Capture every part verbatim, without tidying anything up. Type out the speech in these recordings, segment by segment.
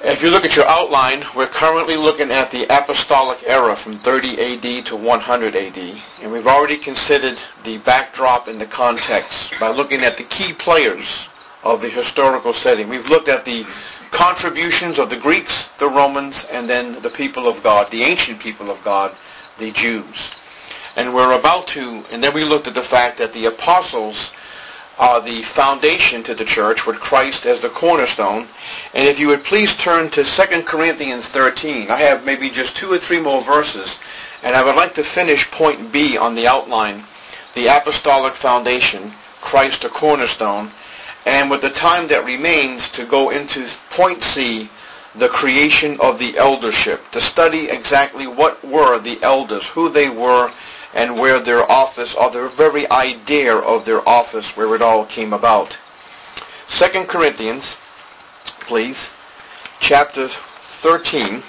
If you look at your outline, we're currently looking at the apostolic era from thirty A D to one hundred A D. And we've already considered the backdrop and the context by looking at the key players of the historical setting. We've looked at the contributions of the Greeks, the Romans, and then the people of God, the ancient people of God, the Jews. And we're about to, and then we looked at the fact that the apostles are the foundation to the church with Christ as the cornerstone. And if you would please turn to Second Corinthians thirteen. I have maybe just two or three more verses, and I would like to finish point B on the outline, the apostolic foundation, Christ the cornerstone, and with the time that remains to go into point C, the creation of the eldership, to study exactly what were the elders, who they were, and where their office, or the very idea of their office, where it all came about. Second Corinthians, please, chapter thirteen.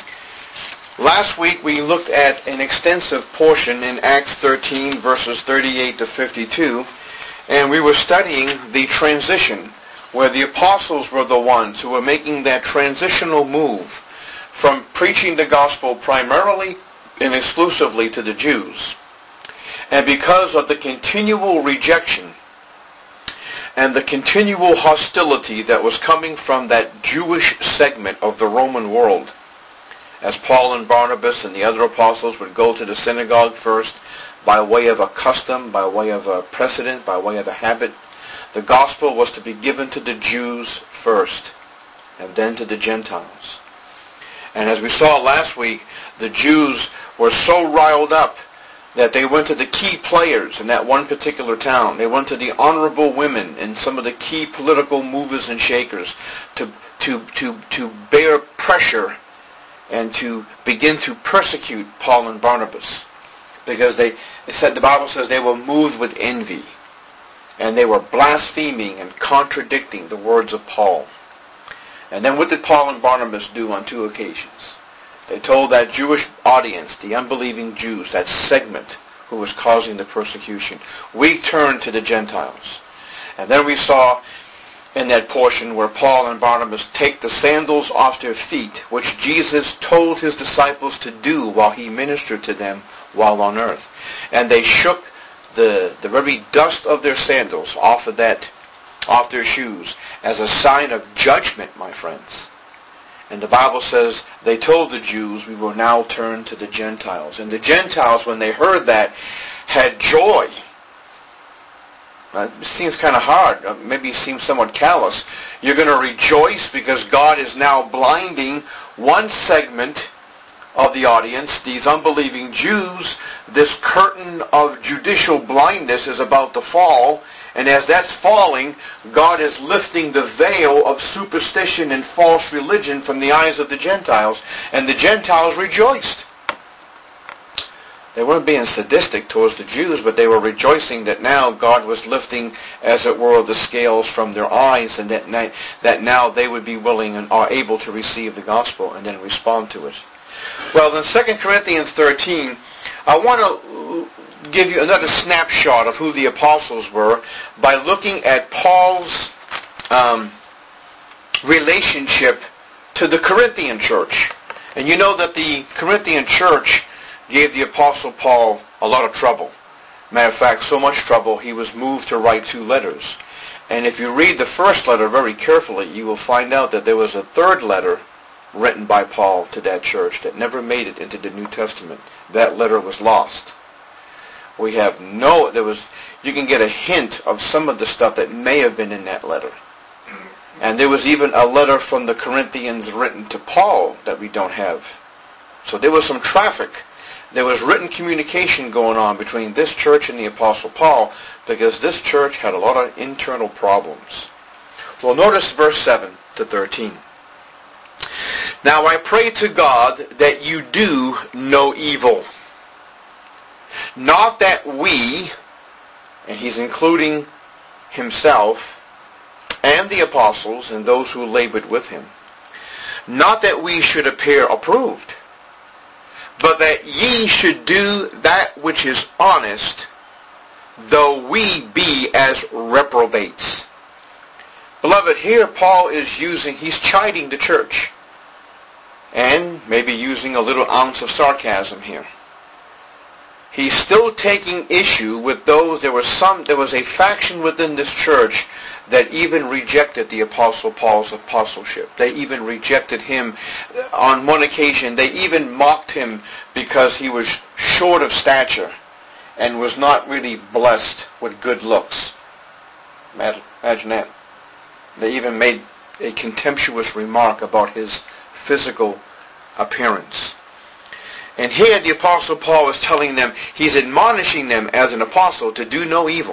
Last week we looked at an extensive portion in Acts thirteen, verses thirty-eight to fifty-two, and we were studying the transition, where the apostles were the ones who were making that transitional move from preaching the gospel primarily and exclusively to the Jews. And because of the continual rejection and the continual hostility that was coming from that Jewish segment of the Roman world, as Paul and Barnabas and the other apostles would go to the synagogue first by way of a custom, by way of a precedent, by way of a habit, the gospel was to be given to the Jews first and then to the Gentiles. And as we saw last week, the Jews were so riled up that they went to the key players in that one particular town. They went to the honorable women and some of the key political movers and shakers to to to to bear pressure and to begin to persecute Paul and Barnabas, because they it said the Bible says they were moved with envy, and they were blaspheming and contradicting the words of Paul. And then what did Paul and Barnabas do on two occasions? They told that Jewish audience, the unbelieving Jews, that segment who was causing the persecution, we turn to the Gentiles. And then we saw in that portion where Paul and Barnabas take the sandals off their feet, which Jesus told his disciples to do while he ministered to them while on earth. And they shook the, the very dust of their sandals off of that, off their shoes, as a sign of judgment, my friends. And the Bible says they told the Jews, we will now turn to the Gentiles. And the Gentiles, when they heard that, had joy. Uh, it seems kind of hard. Uh, maybe it seems somewhat callous. You're going to rejoice because God is now blinding one segment of the audience, these unbelieving Jews. This curtain of judicial blindness is about to fall. And as that's falling, God is lifting the veil of superstition and false religion from the eyes of the Gentiles. And the Gentiles rejoiced. They weren't being sadistic towards the Jews, but they were rejoicing that now God was lifting, as it were, the scales from their eyes, and that, that now they would be willing and are able to receive the gospel and then respond to it. Well, in Second Corinthians thirteen, I want to give you another snapshot of who the apostles were by looking at Paul's um, relationship to the Corinthian church. And you know that the Corinthian church gave the apostle Paul a lot of trouble. Matter of fact, so much trouble he was moved to write two letters. And if you read the first letter very carefully, you will find out that there was a third letter written by Paul to that church that never made it into the New Testament. That letter was lost. We have no, there was, you can get a hint of some of the stuff that may have been in that letter. And there was even a letter from the Corinthians written to Paul that we don't have. So there was some traffic. There was written communication going on between this church and the Apostle Paul, because this church had a lot of internal problems. Well, notice verse seven to thirteen. Now I pray to God that you do no evil. Not that we, and he's including himself and the apostles and those who labored with him, not that we should appear approved, but that ye should do that which is honest, though we be as reprobates. Beloved, here Paul is using, he's chiding the church. and maybe using a little ounce of sarcasm here. He's still taking issue with those, there was some, there was a faction within this church that even rejected the Apostle Paul's apostleship. They even rejected him. On one occasion, they even mocked him because he was short of stature and was not really blessed with good looks. Imagine, imagine that. They even made a contemptuous remark about his physical appearance. And here the Apostle Paul is telling them, he's admonishing them as an apostle to do no evil.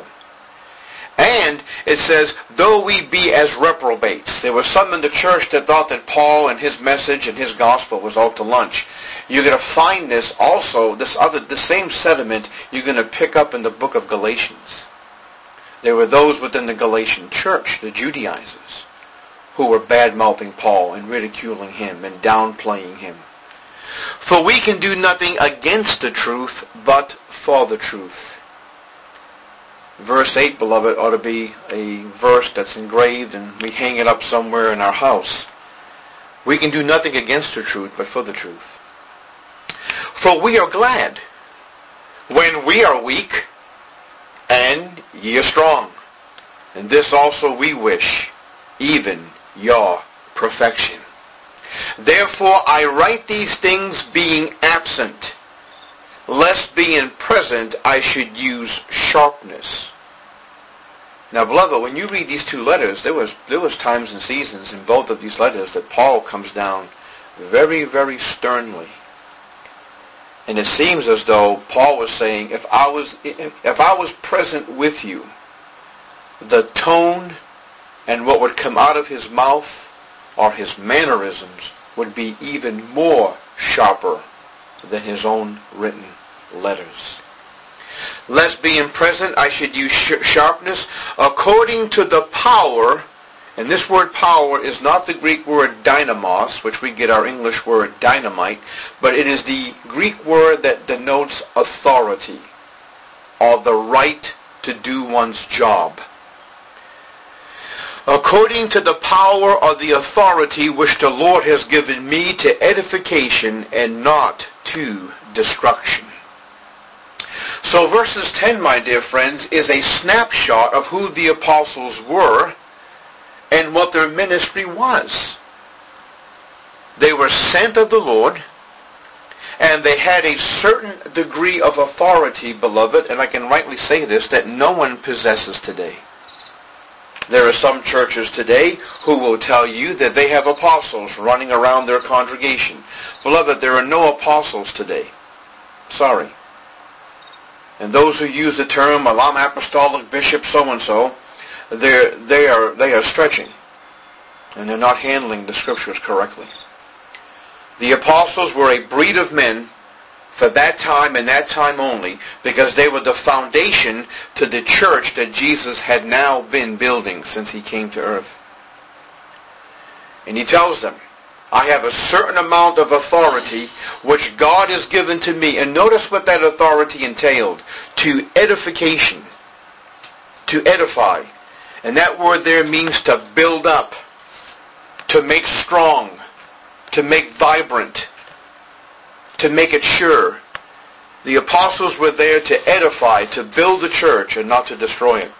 And it says, though we be as reprobates. There was some in the church that thought that Paul and his message and his gospel was out to lunch. You're going to find this also, this other, the same sentiment you're going to pick up in the book of Galatians. There were those within the Galatian church, the Judaizers, who were bad-mouthing Paul and ridiculing him and downplaying him. For we can do nothing against the truth, but for the truth. Verse eight, beloved, ought to be a verse that's engraved and we hang it up somewhere in our house. We can do nothing against the truth, but for the truth. For we are glad when we are weak, and ye are strong. And this also we wish, even your perfection. Therefore I write these things being absent, lest being present I should use sharpness. Now, beloved, when you read these two letters, there was there was times and seasons in both of these letters that Paul comes down very, very sternly. And it seems as though Paul was saying, if I was if, if I was present with you, the tone and what would come out of his mouth or his mannerisms would be even more sharper than his own written letters. Lest being present I should use sharpness according to the power, and this word power is not the Greek word dynamos, which we get our English word dynamite, but it is the Greek word that denotes authority or the right to do one's job. According to the power or the authority which the Lord has given me to edification and not to destruction. So verses ten, my dear friends, is a snapshot of who the apostles were and what their ministry was. They were sent of the Lord, and they had a certain degree of authority, beloved, and I can rightly say this, that no one possesses today. There are some churches today who will tell you that they have apostles running around their congregation. Beloved, there are no apostles today. Sorry. And those who use the term, well, I'm apostolic bishop so-and-so, they're, they are, they are stretching. And they're not handling the scriptures correctly. The apostles were a breed of men for that time and that time only, because they were the foundation to the church that Jesus had now been building since he came to earth. And he tells them, I have a certain amount of authority which God has given to me. And notice what that authority entailed. To edification. To edify. And that word there means to build up. To make strong. To make vibrant. To make it sure. The apostles were there to edify, to build the church, and not to destroy it.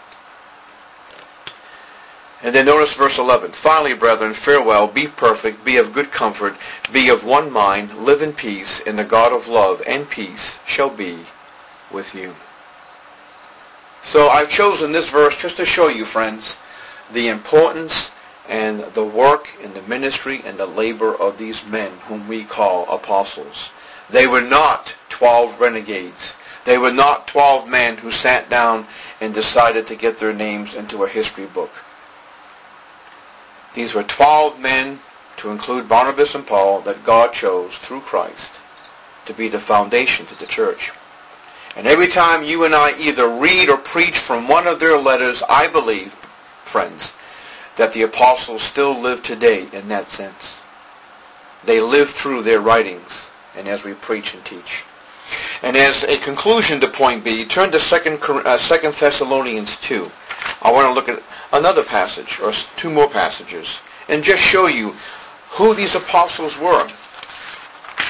And then notice verse eleven. Finally, brethren, farewell, be perfect, be of good comfort, be of one mind, live in peace, and the God of love and peace shall be with you. So I've chosen this verse just to show you, friends, the importance and the work and the ministry and the labor of these men whom we call apostles. They were not twelve renegades. They were not twelve men who sat down and decided to get their names into a history book. These were twelve men, to include Barnabas and Paul, that God chose through Christ to be the foundation to the church. And every time you and I either read or preach from one of their letters, I believe, friends, that the apostles still live today in that sense. They live through their writings, and as we preach and teach. And as a conclusion to point B, turn to Second Thessalonians two. I want to look at another passage, or two more passages, and just show you who these apostles were.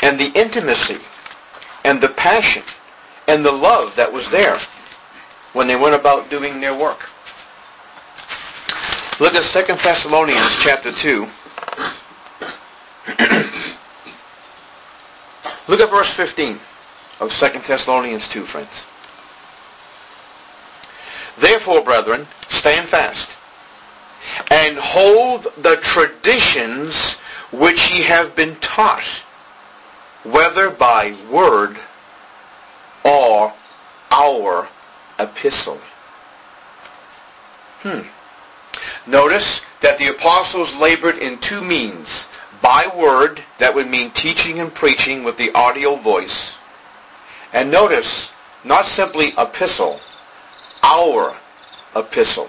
and the intimacy and the passion and the love that was there when they went about doing their work. Look at Second Thessalonians chapter two. Look at verse fifteen of Second Thessalonians two, friends. Therefore, brethren, stand fast, and hold the traditions which ye have been taught, whether by word or our epistle. Hmm. Notice that the apostles labored in two means. By word, that would mean teaching and preaching with the audio voice. And notice, not simply epistle, our epistle.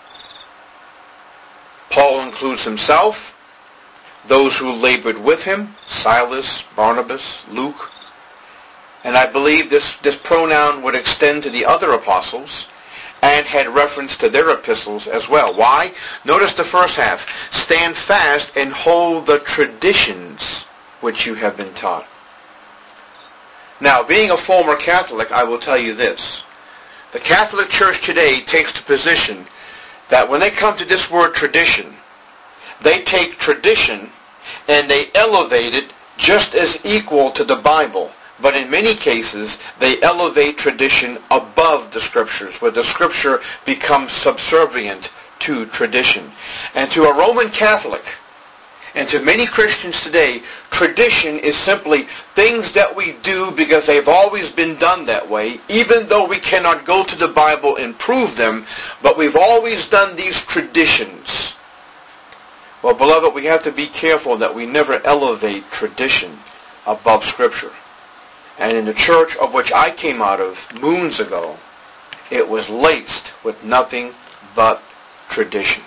Paul includes himself, those who labored with him, Silas, Barnabas, Luke. And I believe this, this pronoun would extend to the other apostles and had reference to their epistles as well. Why? Notice the first half. Stand fast and hold the traditions which you have been taught. Now, being a former Catholic, I will tell you this. The Catholic Church today takes the position that when they come to this word tradition, they take tradition and they elevate it just as equal to the Bible. But in many cases, they elevate tradition above the Scriptures, where the Scripture becomes subservient to tradition. And to a Roman Catholic, and to many Christians today, tradition is simply things that we do because they've always been done that way, even though we cannot go to the Bible and prove them, but we've always done these traditions. Well, beloved, we have to be careful that we never elevate tradition above Scripture. And in the church of which I came out of moons ago, it was laced with nothing but tradition.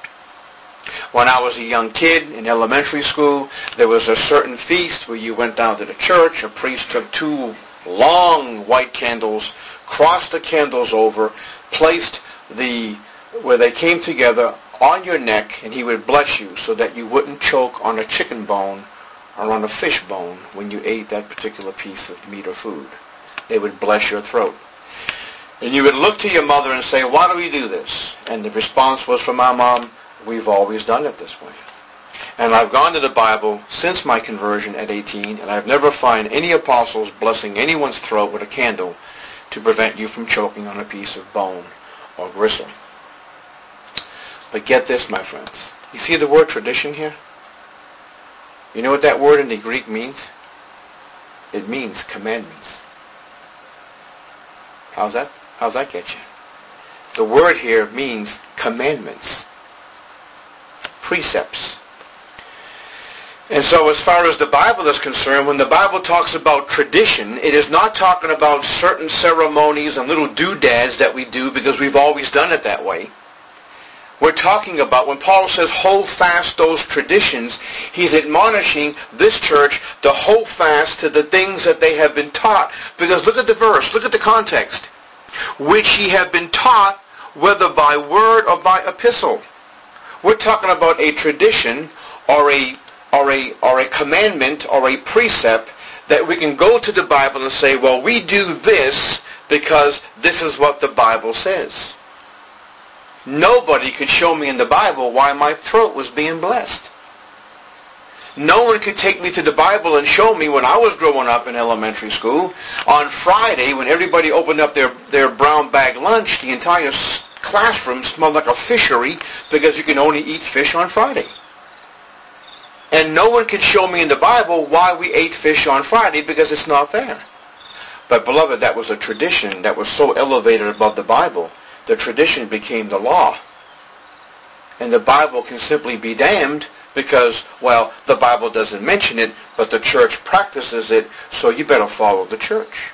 When I was a young kid in elementary school, there was a certain feast where you went down to the church, a priest took two long white candles, crossed the candles over, placed the, where they came together, on your neck, and he would bless you so that you wouldn't choke on a chicken bone or on a fish bone when you ate that particular piece of meat or food. They would bless your throat. And you would look to your mother and say, why do we do this? And the response was from my mom, we've always done it this way. And I've gone to the Bible since my conversion at eighteen, and I've never found any apostles blessing anyone's throat with a candle to prevent you from choking on a piece of bone or gristle. But get this, my friends. You see the word tradition here? You know what that word in the Greek means? It means commandments. How's that? How's that get you? The word here means commandments, precepts. And so as far as the Bible is concerned, when the Bible talks about tradition, it is not talking about certain ceremonies and little doodads that we do because we've always done it that way. We're talking about, when Paul says hold fast those traditions, he's admonishing this church to hold fast to the things that they have been taught. Because look at the verse, look at the context. Which ye have been taught, whether by word or by epistle. We're talking about a tradition or a, or a, or a commandment or a precept that we can go to the Bible and say, well, we do this because this is what the Bible says. Nobody could show me in the Bible why my throat was being blessed. No one could take me to the Bible and show me when I was growing up in elementary school, on Friday when everybody opened up their, their brown bag lunch, the entire classroom smelled like a fishery because you can only eat fish on Friday. And no one could show me in the Bible why we ate fish on Friday because it's not there. But beloved, that was a tradition that was so elevated above the Bible. The tradition became the law. And the Bible can simply be damned because, well, the Bible doesn't mention it, but the church practices it, so you better follow the church.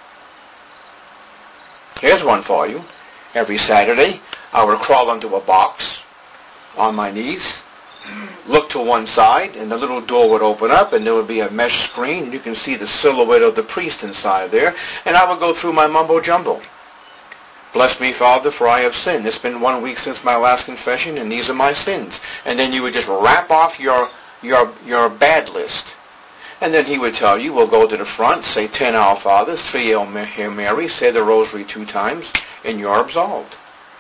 Here's one for you. Every Saturday, I would crawl into a box on my knees, look to one side, and the little door would open up, and there would be a mesh screen, and you can see the silhouette of the priest inside there, and I would go through my mumbo-jumbo. Bless me, Father, for I have sinned. It's been one week since my last confession, and these are my sins. And then you would just rap off your your your bad list. And then he would tell you, we'll go to the front, say ten Our Fathers, three Hail Marys, say the Rosary two times, and you're absolved.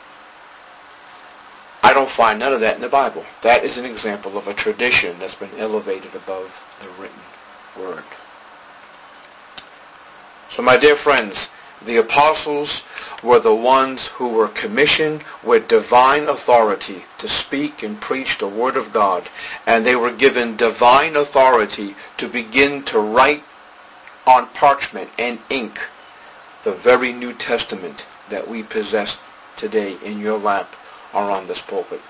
I don't find none of that in the Bible. That is an example of a tradition that's been elevated above the written word. So my dear friends, the apostles were the ones who were commissioned with divine authority to speak and preach the Word of God. And they were given divine authority to begin to write on parchment and ink the very New Testament that we possess today in your lap or on this pulpit.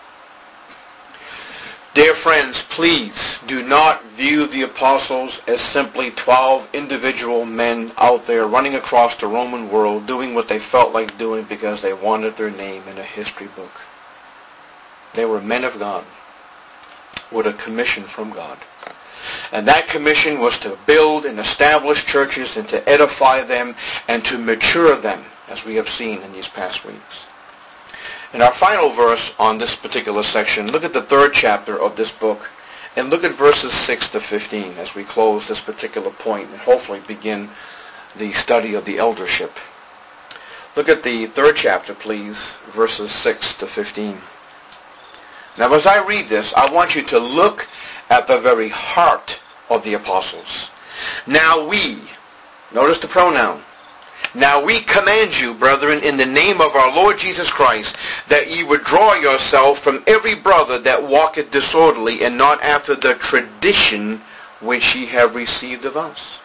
Dear friends, please do not view the apostles as simply twelve individual men out there running across the Roman world doing what they felt like doing because they wanted their name in a history book. They were men of God with a commission from God. And that commission was to build and establish churches and to edify them and to mature them, as we have seen in these past weeks. In our final verse on this particular section, look at the third chapter of this book and look at verses six to fifteen as we close this particular point and hopefully begin the study of the eldership. Look at the third chapter, please, verses six to fifteen. Now, as I read this, I want you to look at the very heart of the apostles. Now we, notice the pronoun, now we command you, brethren, in the name of our Lord Jesus Christ, that ye withdraw yourself from every brother that walketh disorderly, and not after the tradition which ye have received of us.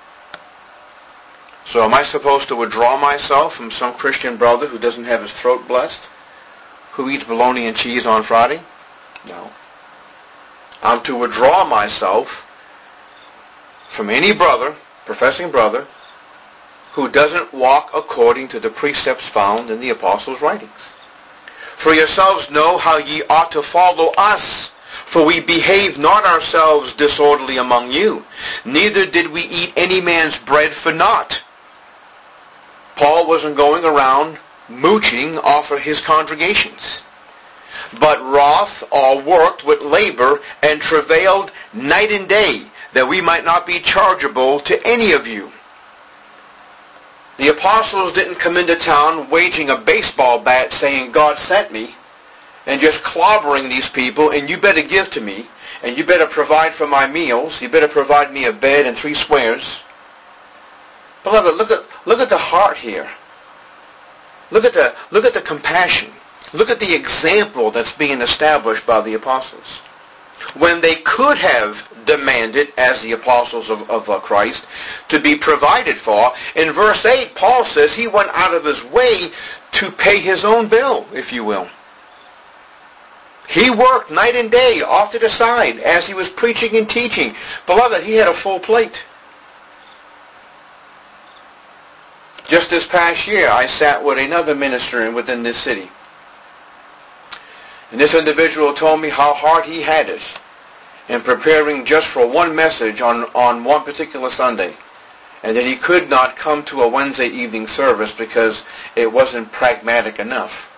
So am I supposed to withdraw myself from some Christian brother who doesn't have his throat blessed, who eats bologna and cheese on Friday? No. I'm to withdraw myself from any brother, professing brother, who doesn't walk according to the precepts found in the apostles' writings. For yourselves know how ye ought to follow us, for we behaved not ourselves disorderly among you, neither did we eat any man's bread for naught. Paul wasn't going around mooching off of his congregations, but wroth or worked with labor and travailed night and day, that we might not be chargeable to any of you. The apostles didn't come into town waging a baseball bat saying, God sent me, and just clobbering these people, and you better give to me, and you better provide for my meals, you better provide me a bed and three squares. Beloved, look at, look at the heart here. Look at the, look at the compassion. Look at the example that's being established by the apostles. When they could have demanded, as the apostles of, of uh, Christ, to be provided for, in verse eight, Paul says he went out of his way to pay his own bill, if you will. He worked night and day off to the side as he was preaching and teaching. Beloved, he had a full plate. Just this past year, I sat with another minister within this city. And this individual told me how hard he had it in preparing just for one message on, on one particular Sunday. And that he could not come to a Wednesday evening service because it wasn't pragmatic enough.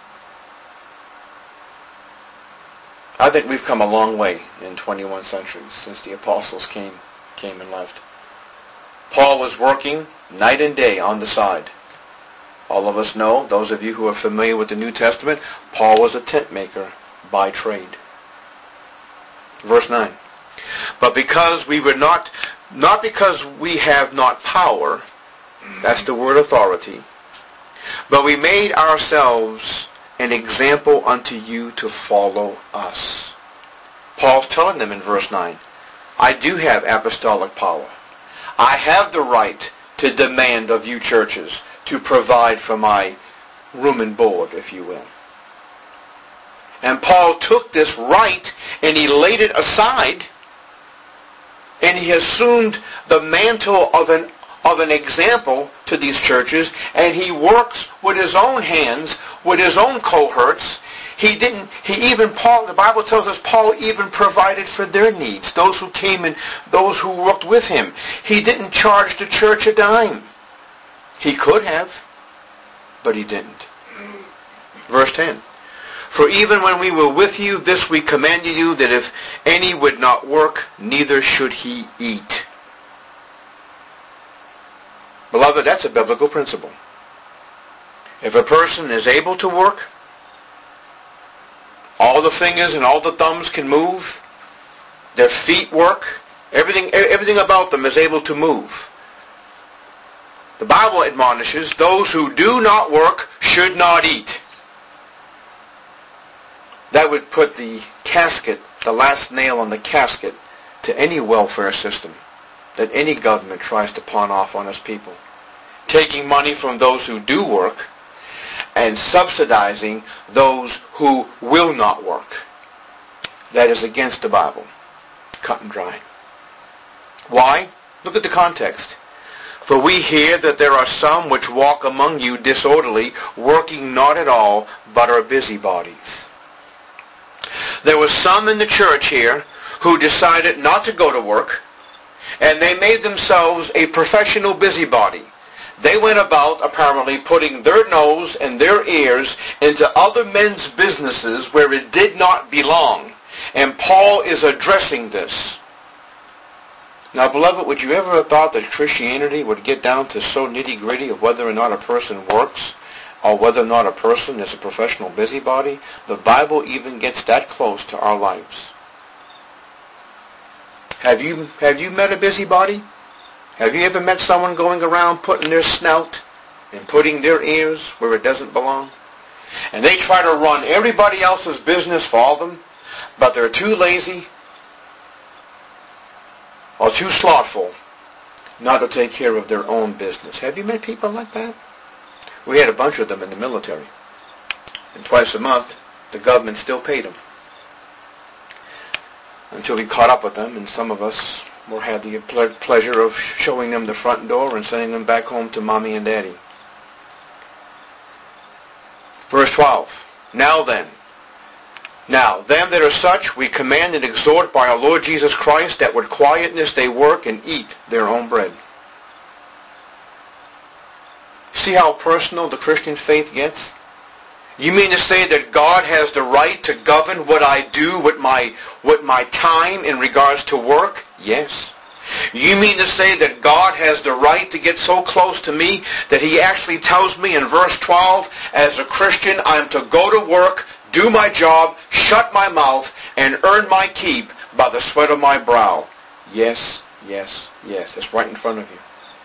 I think we've come a long way in twenty-one centuries since the apostles came, came and left. Paul was working night and day on the side. All of us know, those of you who are familiar with the New Testament, Paul was a tent maker by trade. Verse nine. But because we were not, not because we have not power, that's the word authority, but we made ourselves an example unto you to follow us. Paul's telling them in verse nine, I do have apostolic power. I have the right to demand of you churches to provide for my room and board, if you will. And Paul took this right and he laid it aside, and he assumed the mantle of an of an example to these churches, and he works with his own hands, with his own cohorts. He didn't, he even, Paul, the Bible tells us Paul even provided for their needs, those who came and those who worked with him. He didn't charge the church a dime. He could have, but he didn't. Verse ten. For even when we were with you, this we commanded you, that if any would not work, neither should he eat. Beloved, that's a biblical principle. If a person is able to work, all the fingers and all the thumbs can move, their feet work, everything, everything about them is able to move. The Bible admonishes those who do not work should not eat. That would put the casket, the last nail on the casket, to any welfare system that any government tries to pawn off on its people. Taking money from those who do work and subsidizing those who will not work. That is against the Bible. Cut and dry. Why? Look at the context. For we hear that there are some which walk among you disorderly, working not at all, but are busybodies. There were some in the church here who decided not to go to work, and they made themselves a professional busybody. They went about apparently putting their nose and their ears into other men's businesses where it did not belong. And Paul is addressing this. Now, beloved, would you ever have thought that Christianity would get down to so nitty-gritty of whether or not a person works or whether or not a person is a professional busybody? The Bible even gets that close to our lives. Have you, have you met a busybody? Have you ever met someone going around putting their snout and putting their ears where it doesn't belong? And they try to run everybody else's business for them, but they're too lazy or too slothful not to take care of their own business. Have you met people like that? We had a bunch of them in the military. And twice a month, the government still paid them. Until we caught up with them, and some of us or had the ple- pleasure of showing them the front door and sending them back home to mommy and daddy. Verse twelve. Now then, now them that are such we command and exhort by our Lord Jesus Christ, that with quietness they work and eat their own bread. See how personal the Christian faith gets? You mean to say that God has the right to govern what I do with my, with my time in regards to work? Yes. You mean to say that God has the right to get so close to me that he actually tells me in verse twelve, as a Christian, I'm to go to work, do my job, shut my mouth, and earn my keep by the sweat of my brow? Yes, yes, yes. It's right in front of you.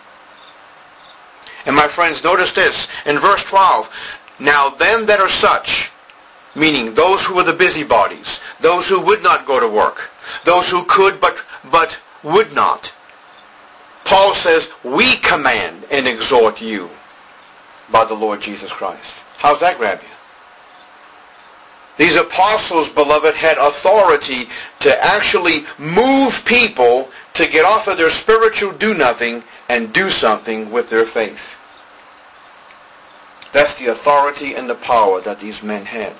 And my friends, notice this. In verse twelve, now them that are such, meaning those who are the busybodies, those who would not go to work, those who could but but would not. Paul says, we command and exhort you by the Lord Jesus Christ. How's that grab you? These apostles, beloved, had authority to actually move people to get off of their spiritual do-nothing and do something with their faith. That's the authority and the power that these men had.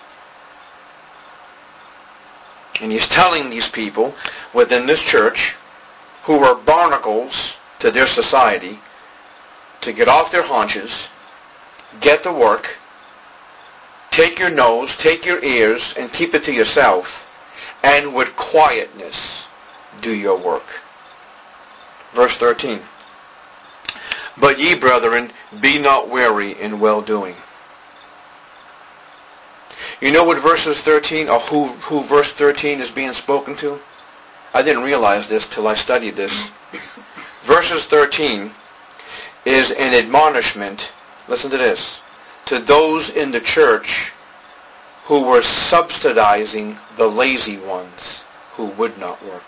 And he's telling these people within this church, who were barnacles to their society, to get off their haunches, get to work, take your nose, take your ears, and keep it to yourself, and with quietness do your work. Verse thirteen. But ye, brethren, be not weary in well-doing. You know what verses thirteen, or who, who verse thirteen is being spoken to? I didn't realize this till I studied this. Verses thirteen is an admonishment, listen to this, to those in the church who were subsidizing the lazy ones who would not work.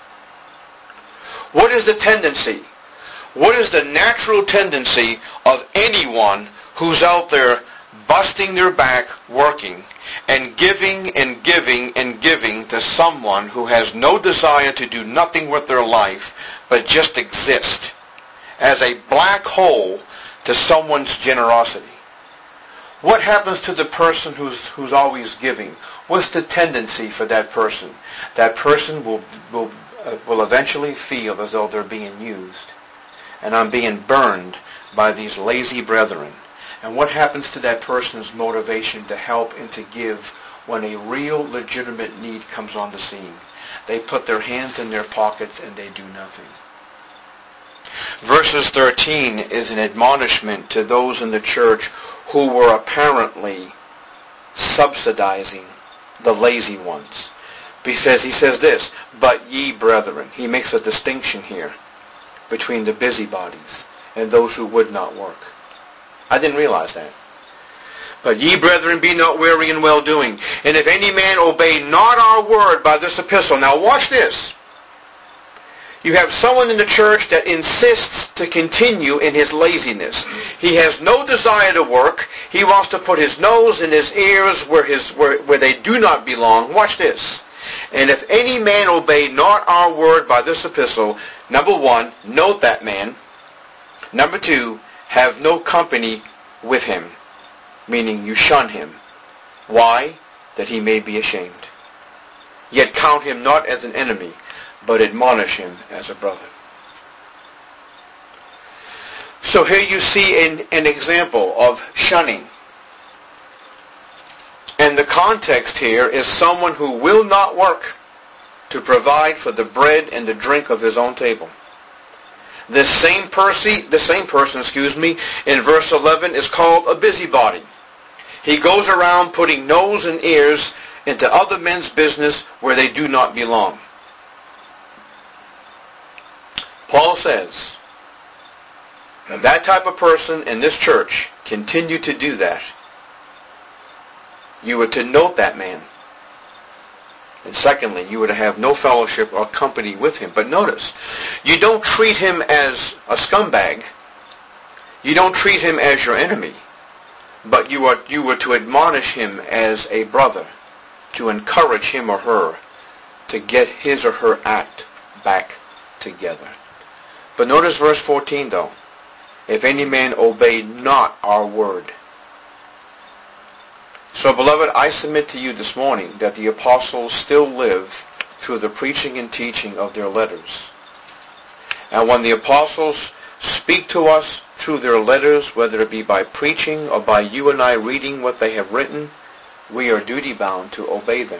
What is the tendency? What is the natural tendency of anyone who's out there busting their back working and giving and giving and giving to someone who has no desire to do nothing with their life but just exist as a black hole to someone's generosity? What happens to the person who's who's always giving? What's the tendency for that person? That person will will uh, will eventually feel as though they're being used. And I'm being burned by these lazy brethren. And what happens to that person's motivation to help and to give when a real legitimate need comes on the scene? They put their hands in their pockets and they do nothing. Verses thirteen is an admonishment to those in the church who were apparently subsidizing the lazy ones. He says, he says this, but ye brethren. He makes a distinction here between the busybodies and those who would not work. I didn't realize that. But ye brethren, be not weary in well-doing. And if any man obey not our word by this epistle. Now watch this. You have someone in the church that insists to continue in his laziness. He has no desire to work. He wants to put his nose in his ears where, his, where, where they do not belong. Watch this. And if any man obey not our word by this epistle, number one, note that man. Number two, have no company with him, meaning you shun him. Why? That he may be ashamed. Yet count him not as an enemy, but admonish him as a brother. So here you see an, an example of shunning. And the context here is someone who will not work to provide for the bread and the drink of his own table. This same person, the same person, excuse me, in verse eleven is called a busybody. He goes around putting nose and ears into other men's business where they do not belong. Paul says that that type of person in this church continue to do that. You were to note that man. And secondly, you were to have no fellowship or company with him. But notice, you don't treat him as a scumbag. You don't treat him as your enemy. But you are you were to admonish him as a brother, to encourage him or her to get his or her act back together. But notice verse fourteen though. If any man obey not our word. So beloved, I submit to you this morning that the apostles still live through the preaching and teaching of their letters. And when the apostles speak to us through their letters, whether it be by preaching or by you and I reading what they have written, we are duty-bound to obey them.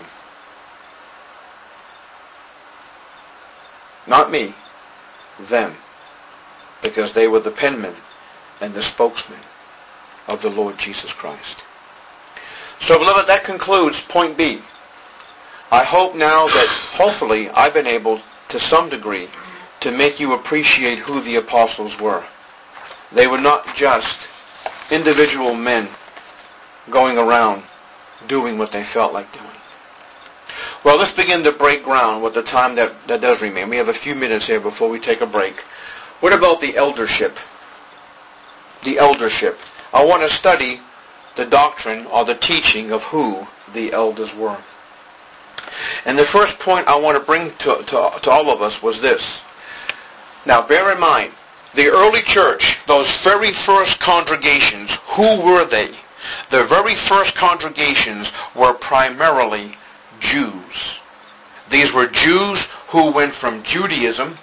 Not me, them. Because they were the penmen and the spokesmen of the Lord Jesus Christ. So, beloved, that concludes point B. I hope now that, hopefully, I've been able, to some degree, to make you appreciate who the apostles were. They were not just individual men going around doing what they felt like doing. Well, let's begin to break ground with the time that, that does remain. We have a few minutes here before we take a break. What about the eldership? The eldership. I want to study the doctrine or the teaching of who the elders were. And the first point I want to bring to, to, to all of us was this. Now, bear in mind, the early church, those very first congregations, who were they? The very first congregations were primarily Jews. These were Jews who went from Judaism,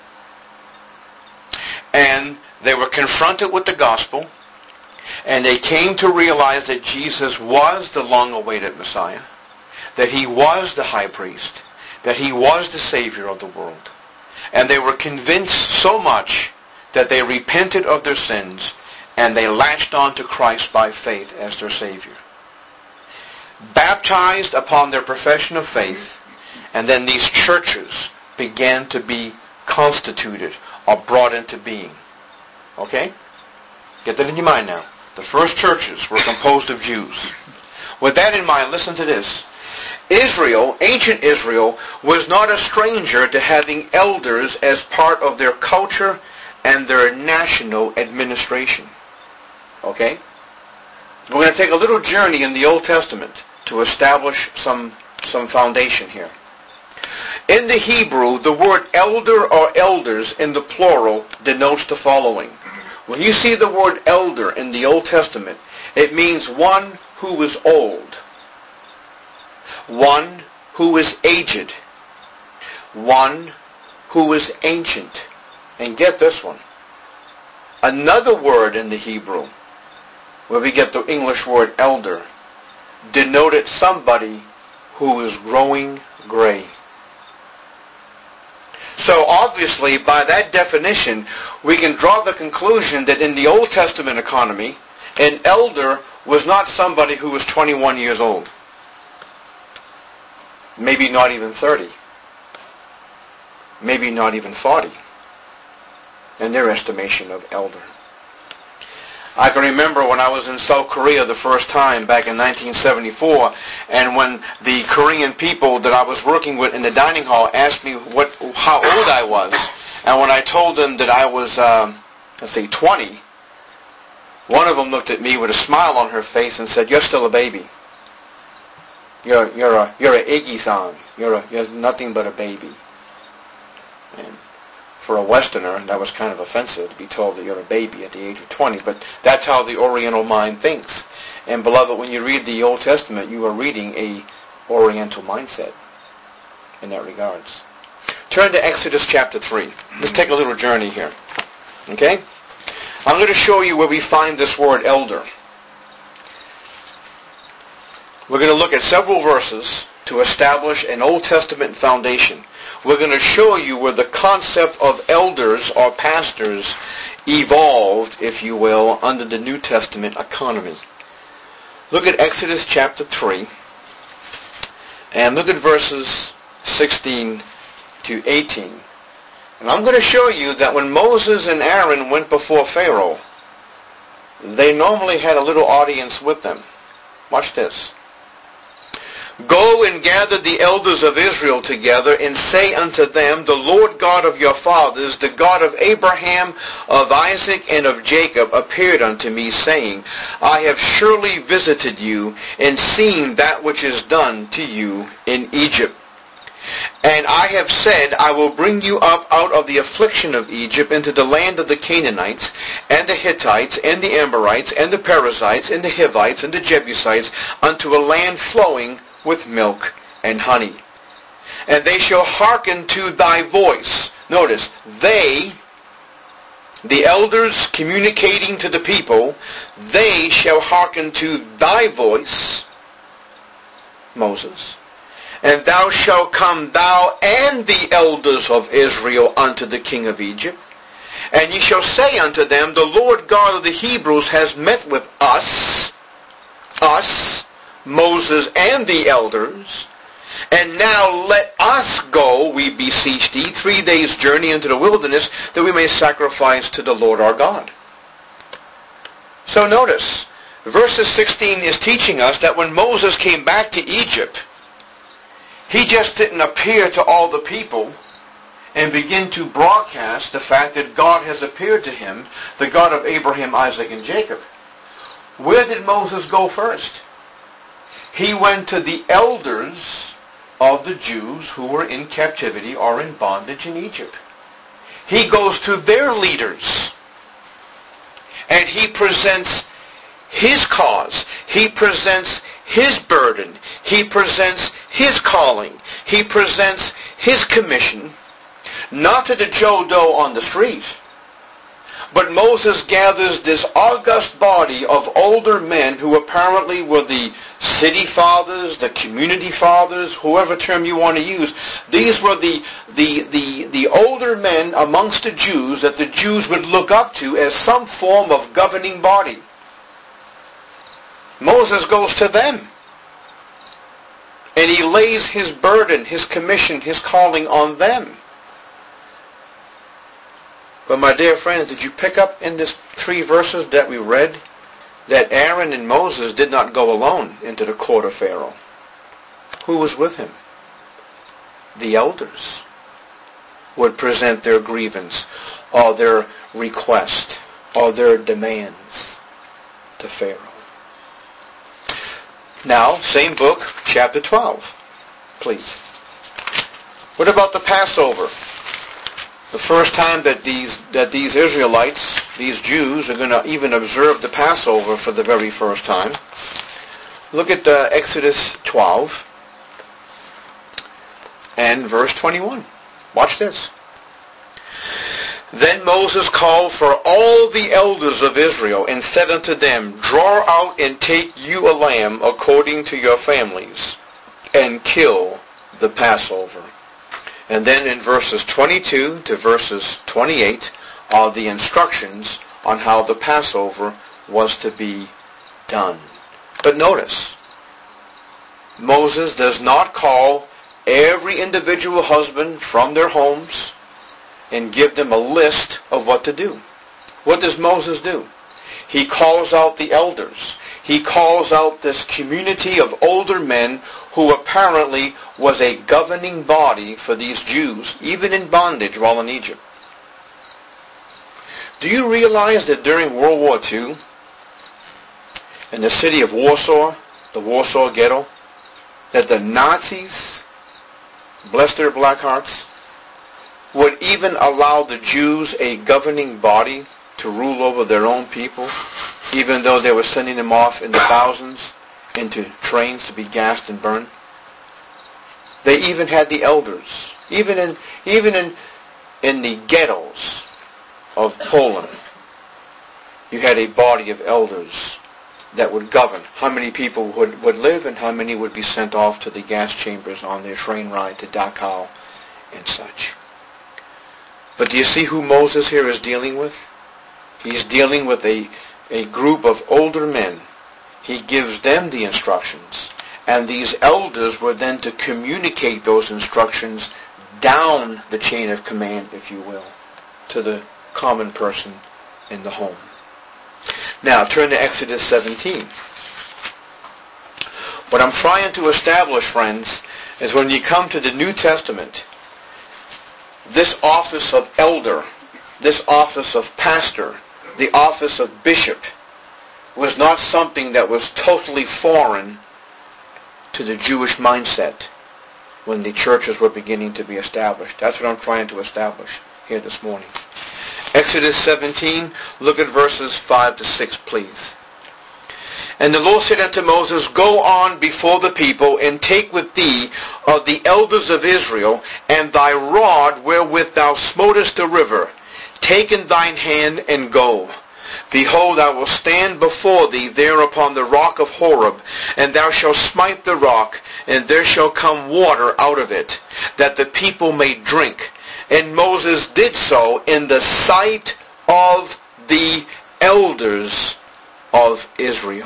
and they were confronted with the gospel, and they came to realize that Jesus was the long-awaited Messiah, that he was the high priest, that he was the Savior of the world. And they were convinced so much that they repented of their sins and they latched on to Christ by faith as their Savior. Baptized upon their profession of faith, and then these churches began to be constituted or brought into being. Okay? Get that in your mind now. The first churches were composed of Jews. With that in mind, listen to this. Israel, ancient Israel, was not a stranger to having elders as part of their culture and their national administration. Okay? We're going to take a little journey in the Old Testament to establish some, some foundation here. In the Hebrew, the word elder or elders in the plural denotes the following. When you see the word elder in the Old Testament, it means one who is old, one who is aged, one who is ancient. And get this one. Another word in the Hebrew where we get the English word elder, denoted somebody who is growing gray. So obviously, by that definition, we can draw the conclusion that in the Old Testament economy, an elder was not somebody who was twenty-one years old. Maybe not even thirty. Maybe not even forty. In their estimation of elder. I can remember when I was in South Korea the first time back in nineteen seventy-four, and when the Korean people that I was working with in the dining hall asked me what, how old I was, and when I told them that I was, um, let's say, twenty, one of them looked at me with a smile on her face and said, "You're still a baby. You're you're a you're a Iggy-san. You're a you're nothing but a baby." And for a Westerner, that was kind of offensive to be told that you're a baby at the age of twenty, but that's how the Oriental mind thinks. And beloved, when you read the Old Testament, you are reading a Oriental mindset in that regards. Turn to Exodus chapter three. Let's take a little journey here. Okay? I'm going to show you where we find this word elder. We're going to look at several verses to establish an Old Testament foundation. We're going to show you where the concept of elders or pastors evolved, if you will, under the New Testament economy. Look at Exodus chapter three, and look at verses sixteen to eighteen. And I'm going to show you that when Moses and Aaron went before Pharaoh, they normally had a little audience with them. Watch this. "Go and gather the elders of Israel together, and say unto them, The Lord God of your fathers, the God of Abraham, of Isaac, and of Jacob, appeared unto me, saying, I have surely visited you, and seen that which is done to you in Egypt. And I have said, I will bring you up out of the affliction of Egypt into the land of the Canaanites, and the Hittites, and the Amorites, and the Perizzites, and the Hivites, and the Jebusites, unto a land flowing with milk and honey. And they shall hearken to thy voice." Notice, they, the elders communicating to the people, they shall hearken to thy voice, Moses. "And thou shalt come, thou and the elders of Israel, unto the king of Egypt. And ye shall say unto them, The Lord God of the Hebrews has met with us," us, Moses and the elders, "and now let us go, we beseech thee, three days' journey into the wilderness, that we may sacrifice to the Lord our God." So notice, verses sixteen is teaching us that when Moses came back to Egypt, he just didn't appear to all the people and begin to broadcast the fact that God has appeared to him, the God of Abraham, Isaac, and Jacob. Where did Moses go first? He went to the elders of the Jews who were in captivity or in bondage in Egypt. He goes to their leaders, and he presents his cause. He presents his burden. He presents his calling. He presents his commission, not to the Joe Doe on the street, but Moses gathers this august body of older men who apparently were the city fathers, the community fathers, whoever term you want to use. These were the, the, the, the older men amongst the Jews that the Jews would look up to as some form of governing body. Moses goes to them, and he lays his burden, his commission, his calling on them. But my dear friends, did you pick up in this three verses that we read that Aaron and Moses did not go alone into the court of Pharaoh? Who was with him? The elders would present their grievance or their request or their demands to Pharaoh. Now, same book, chapter twelve, please. What about the Passover? The first time that these that these Israelites, these Jews, are going to even observe the Passover for the very first time. Look at uh, Exodus twelve and verse twenty-one. Watch this. Then Moses called for all the elders of Israel, and said unto them, Draw out and take you a lamb according to your families, and kill the Passover. And then in verses twenty-two to verses twenty-eight are the instructions on how the Passover was to be done. But notice, Moses does not call every individual husband from their homes and give them a list of what to do. What does Moses do? He calls out the elders. He calls out this community of older men who apparently was a governing body for these Jews, even in bondage while in Egypt. Do you realize that during World War Two, in the city of Warsaw, the Warsaw Ghetto, that the Nazis, bless their black hearts, would even allow the Jews a governing body to rule over their own people, even though they were sending them off in the thousands into trains to be gassed and burned? They even had the elders, even in even in in the ghettos of Poland. You had a body of elders that would govern how many people would, would live and how many would be sent off to the gas chambers on their train ride to Dachau and such. But do you see who Moses here is dealing with? He's dealing with a, a group of older men. He gives them the instructions. And these elders were then to communicate those instructions down the chain of command, if you will, to the common person in the home. Now, turn to Exodus seventeen. What I'm trying to establish, friends, is when you come to the New Testament, this office of elder, this office of pastor, the office of bishop, was not something that was totally foreign to the Jewish mindset when the churches were beginning to be established. That's what I'm trying to establish here this morning. Exodus seventeen, look at verses five to six, please. And the Lord said unto Moses, Go on before the people, and take with thee of the elders of Israel, and thy rod wherewith thou smotest the river. Take in thine hand, and go. Behold, I will stand before thee there upon the rock of Horeb, and thou shalt smite the rock, and there shall come water out of it, that the people may drink. And Moses did so in the sight of the elders of Israel.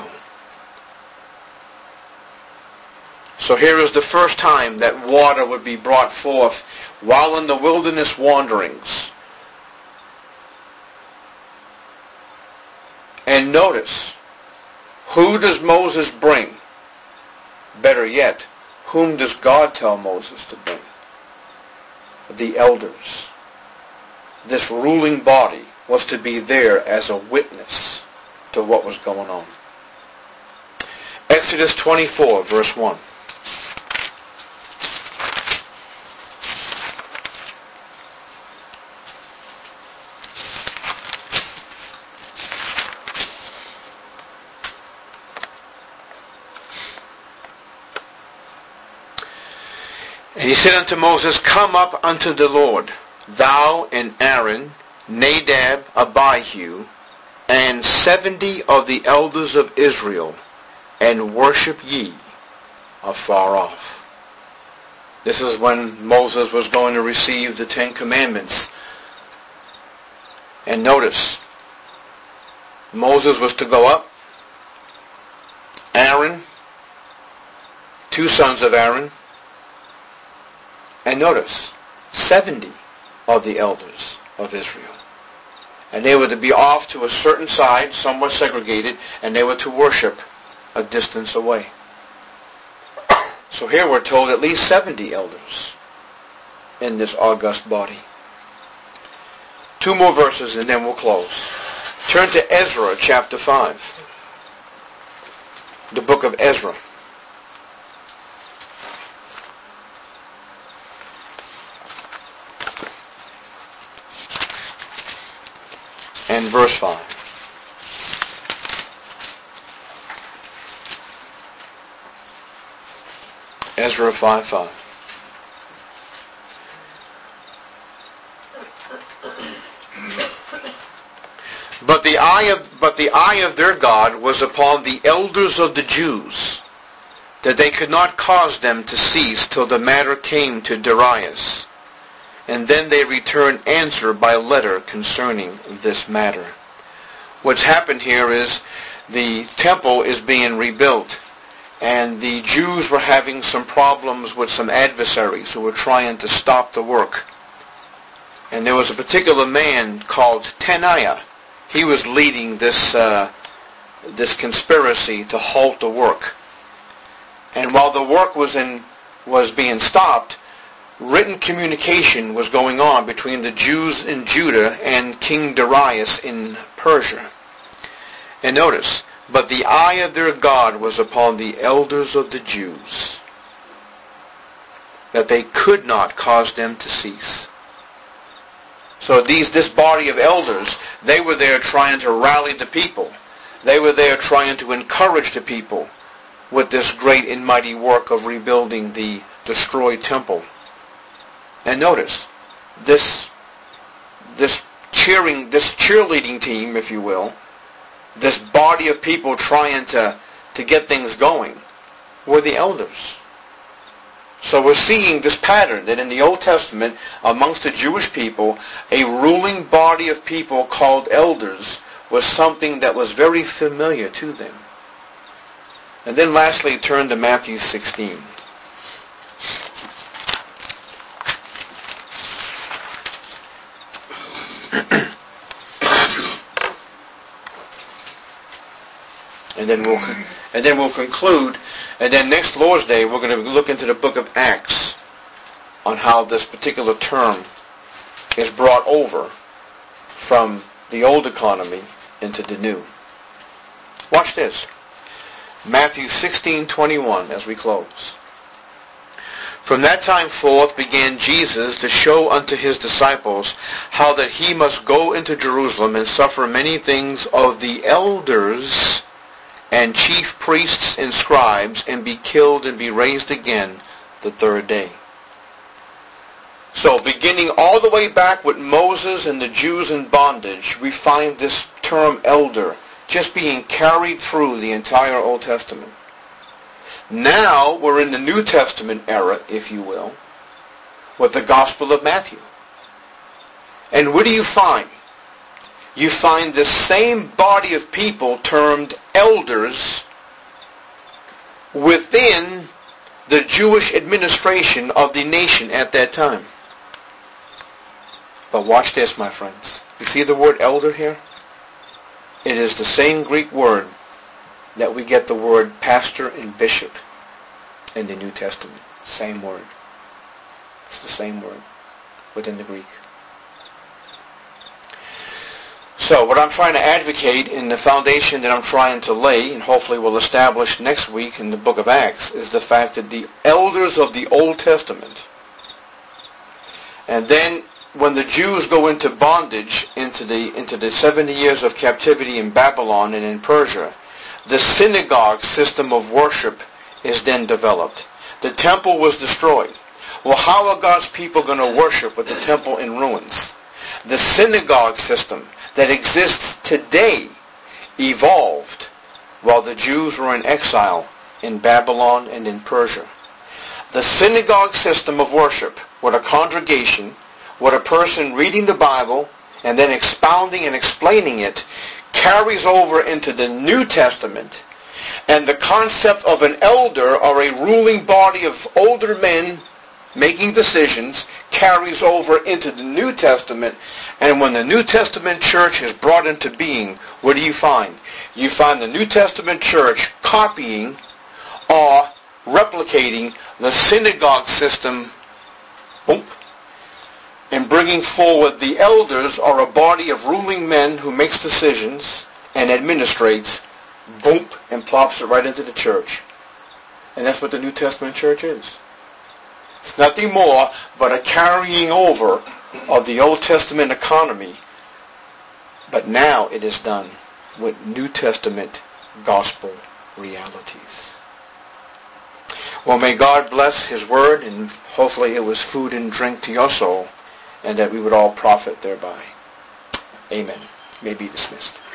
So here is the first time that water would be brought forth while in the wilderness wanderings. And notice, who does Moses bring? Better yet, whom does God tell Moses to bring? The elders. This ruling body was to be there as a witness to what was going on. Exodus twenty-four, verse one. And he said unto Moses, Come up unto the Lord, thou and Aaron, Nadab, Abihu, and seventy of the elders of Israel, and worship ye afar off. This is when Moses was going to receive the Ten Commandments. And notice, Moses was to go up. Aaron, two sons of Aaron, and notice, seventy of the elders of Israel. And they were to be off to a certain side, somewhat segregated, and they were to worship a distance away. So here we're told at least seventy elders in this august body. Two more verses and then we'll close. Turn to Ezra chapter five. The book of Ezra. And verse five. Ezra five five. But the eye of but the eye of their God was upon the elders of the Jews, that they could not cause them to cease till the matter came to Darius. And then they returned answer by letter concerning this matter. What's happened here is the temple is being rebuilt, and the Jews were having some problems with some adversaries who were trying to stop the work. And there was a particular man called Taniah. He was leading this uh, this conspiracy to halt the work. And while the work was in was being stopped, written communication was going on between the Jews in Judah and King Darius in Persia. And notice, but the eye of their God was upon the elders of the Jews, that they could not cause them to cease. So these, this body of elders, they were there trying to rally the people. They were there trying to encourage the people with this great and mighty work of rebuilding the destroyed temple. And notice, this, this cheering, this cheerleading team, if you will, this body of people trying to, to get things going, were the elders. So we're seeing this pattern that in the Old Testament, amongst the Jewish people, a ruling body of people called elders was something that was very familiar to them. And then lastly, turn to Matthew sixteen. And then we'll and then we'll conclude. And then next Lord's Day, we're going to look into the book of Acts on how this particular term is brought over from the old economy into the new. Watch this. Matthew sixteen twenty-one as we close. From that time forth began Jesus to show unto his disciples how that he must go into Jerusalem and suffer many things of the elders and chief priests and scribes, and be killed and be raised again the third day. So beginning all the way back with Moses and the Jews in bondage, we find this term elder just being carried through the entire Old Testament. Now we're in the New Testament era, if you will, with the Gospel of Matthew. And what do you find? You find the same body of people termed elders within the Jewish administration of the nation at that time. But watch this, my friends. You see the word elder here? It is the same Greek word that we get the word pastor and bishop in the New Testament. Same word. It's the same word within the Greek. So what I'm trying to advocate in the foundation that I'm trying to lay, and hopefully we'll establish next week in the book of Acts, is the fact that the elders of the Old Testament, and then when the Jews go into bondage, into the into the seventy years of captivity in Babylon and in Persia, the synagogue system of worship is then developed. The temple was destroyed. Well, how are God's people going to worship with the temple in ruins? The synagogue system that exists today evolved while the Jews were in exile in Babylon and in Persia. The synagogue system of worship, with a congregation, with a person reading the Bible and then expounding and explaining it, carries over into the New Testament, and the concept of an elder or a ruling body of older men making decisions carries over into the New Testament. And when the New Testament church is brought into being, what do you find? You find the New Testament church copying or replicating the synagogue system, boom, and bringing forward the elders, or a body of ruling men who makes decisions and administrates, boom, and plops it right into the church. And that's what the New Testament church is. It's nothing more but a carrying over of the Old Testament economy, but now it is done with New Testament gospel realities. Well, may God bless His Word, and hopefully it was food and drink to your soul, and that we would all profit thereby. Amen. may be dismissed.